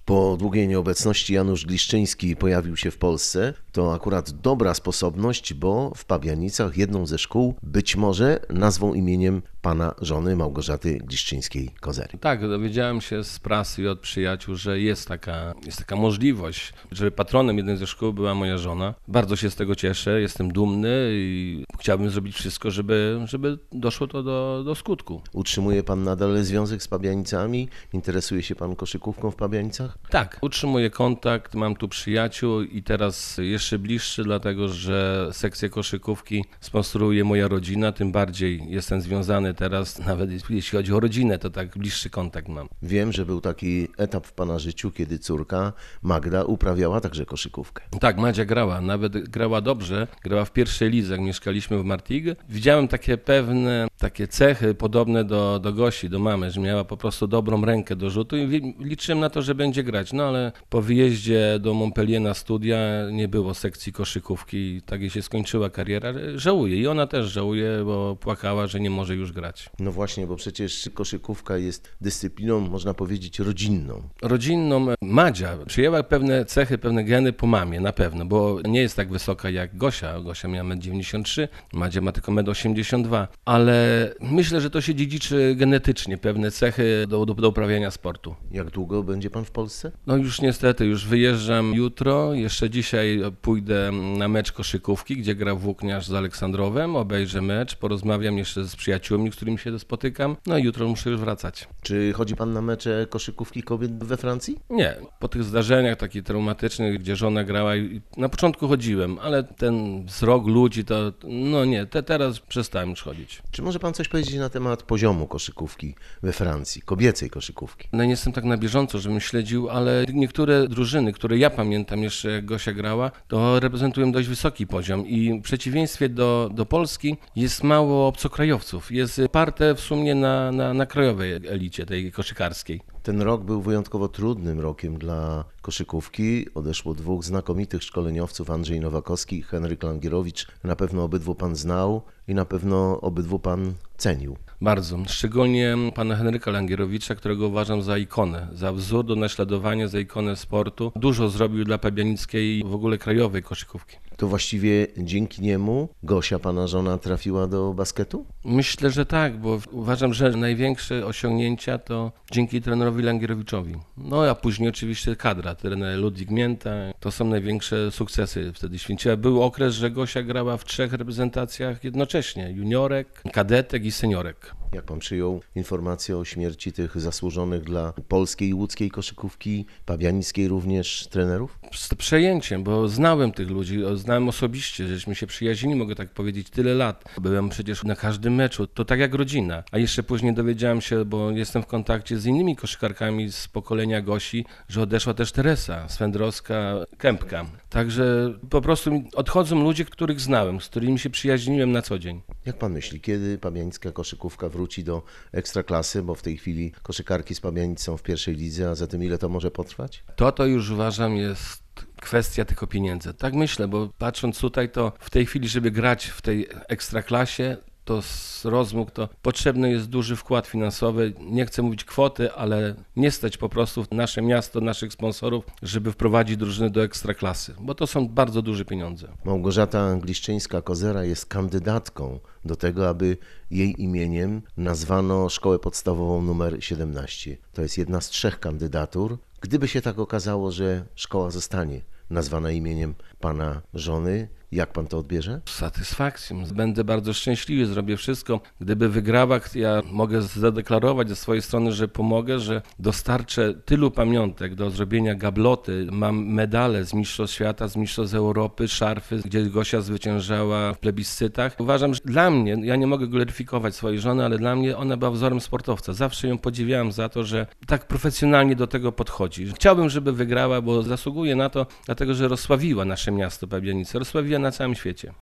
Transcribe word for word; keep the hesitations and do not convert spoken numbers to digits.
Po długiej nieobecności Janusz Gliszczyński pojawił się w Polsce. To akurat dobra sposobność, bo w Pabianicach jedną ze szkół być może nazwą imieniem pana żony Małgorzaty Gliszczyńskiej-Kozery. Tak, dowiedziałem się z prasy i od przyjaciół, że jest taka, jest taka możliwość, żeby patronem jednej ze szkół była moja żona. Bardzo się z tego cieszę, jestem dumny i chciałbym zrobić wszystko, żeby, żeby doszło to do, do skutku. Utrzymuje pan nadal związek z Pabianicami? Interesuje się pan koszykówką w Pabianicach? Tak, utrzymuję kontakt, mam tu przyjaciół i teraz jeszcze bliższy, dlatego że sekcję koszykówki sponsoruje moja rodzina, tym bardziej jestem związany teraz, nawet jeśli chodzi o rodzinę, to tak bliższy kontakt mam. Wiem, że był taki etap w pana życiu, kiedy córka Magda uprawiała także koszykówkę. Tak, Madzia grała, nawet grała dobrze, grała w pierwszej lidze, jak mieszkaliśmy w Martig. Widziałem takie pewne, takie cechy podobne do, do Gosi, do mamy, że miała po prostu dobrą rękę do rzutu i liczyłem na to, że będzie grać, no ale po wyjeździe do Montpellier na studia nie było sekcji koszykówki i tak jej się skończyła kariera. Żałuję i ona też żałuje, bo płakała, że nie może już grać. No właśnie, bo przecież koszykówka jest dyscypliną, można powiedzieć, rodzinną. Rodzinną. Madzia przyjęła pewne cechy, pewne geny po mamie, na pewno, bo nie jest tak wysoka jak Gosia. Gosia miała metr dziewięćdziesiąt trzy, Madzia ma tylko metr osiemdziesiąt dwa, ale myślę, że to się dziedziczy genetycznie, pewne cechy do, do, do uprawiania sportu. Jak długo będzie pan w Polsce? No już niestety, już wyjeżdżam jutro, jeszcze dzisiaj pójdę na mecz koszykówki, gdzie gra Włókniarz z Aleksandrowem, obejrzę mecz, porozmawiam jeszcze z przyjaciółmi, z którymi się spotykam, no i jutro muszę już wracać. Czy chodzi pan na mecze koszykówki kobiet we Francji? Nie, po tych zdarzeniach takich traumatycznych, gdzie żona grała i na początku chodziłem, ale ten wzrok ludzi to, no nie, te teraz przestałem już chodzić. Czy może pan coś powiedzieć na temat poziomu koszykówki we Francji, kobiecej koszykówki? No nie jestem tak na bieżąco, żebym śledził, ale niektóre drużyny, które ja pamiętam jeszcze jak Gosia grała, to reprezentują dość wysoki poziom i w przeciwieństwie do, do Polski jest mało obcokrajowców, jest parte w sumie na, na, na krajowej elicie tej koszykarskiej. Ten rok był wyjątkowo trudnym rokiem dla koszykówki. Odeszło dwóch znakomitych szkoleniowców, Andrzej Nowakowski i Henryk Langierowicz. Na pewno obydwu pan znał i na pewno obydwu pan cenił. Bardzo. Szczególnie pana Henryka Langierowicza, którego uważam za ikonę, za wzór do naśladowania, za ikonę sportu. Dużo zrobił dla pabianickiej i w ogóle krajowej koszykówki. To właściwie dzięki niemu Gosia, pana żona, trafiła do basketu? Myślę, że tak, bo uważam, że największe osiągnięcia to dzięki trenerowi Langierowiczowi. No a później oczywiście kadra, trener Ludwik Mięta, to są największe sukcesy wtedy święciła. Był okres, że Gosia grała w trzech reprezentacjach jednocześnie, juniorek, kadetek i seniorek. Jak pan przyjął informację o śmierci tych zasłużonych dla polskiej i łódzkiej koszykówki, pabianickiej również trenerów? Z przejęciem, bo znałem tych ludzi, znałem osobiście, żeśmy się przyjaźnili, mogę tak powiedzieć, tyle lat. Byłem przecież na każdym meczu, to tak jak rodzina. A jeszcze później dowiedziałem się, bo jestem w kontakcie z innymi koszykarkami z pokolenia Gosi, że odeszła też Teresa Swędrowska-Kępka. Także po prostu odchodzą ludzie, których znałem, z którymi się przyjaźniłem na co dzień. Jak pan myśli, kiedy pabianicka koszykówka wróci do ekstraklasy, bo w tej chwili koszykarki z Pabianic są w pierwszej lidze, a zatem ile to może potrwać? To to już uważam jest kwestia tylko pieniędzy. Tak myślę, bo patrząc tutaj, to w tej chwili, żeby grać w tej ekstraklasie, to z rozmów, to potrzebny jest duży wkład finansowy. Nie chcę mówić kwoty, ale nie stać po prostu nasze miasto, naszych sponsorów, żeby wprowadzić drużyny do ekstraklasy, bo to są bardzo duże pieniądze. Małgorzata Gliszczyńska-Kozera jest kandydatką do tego, aby jej imieniem nazwano szkołę podstawową numer siedemnaście. To jest jedna z trzech kandydatur. Gdyby się tak okazało, że szkoła zostanie nazwana imieniem pana żony, jak pan to odbierze? Z satysfakcją. Będę bardzo szczęśliwy, zrobię wszystko. Gdyby wygrała, ja mogę zadeklarować ze swojej strony, że pomogę, że dostarczę tylu pamiątek do zrobienia gabloty. Mam medale z Mistrzostw Świata, z Mistrzostw Europy, szarfy, gdzie Gosia zwyciężała w plebiscytach. Uważam, że dla mnie, ja nie mogę gloryfikować swojej żony, ale dla mnie ona była wzorem sportowca. Zawsze ją podziwiałem za to, że tak profesjonalnie do tego podchodzi. Chciałbym, żeby wygrała, bo zasługuje na to, dlatego że rozsławiła nasze miasto Pabianice, rozsławiła na całym świecie.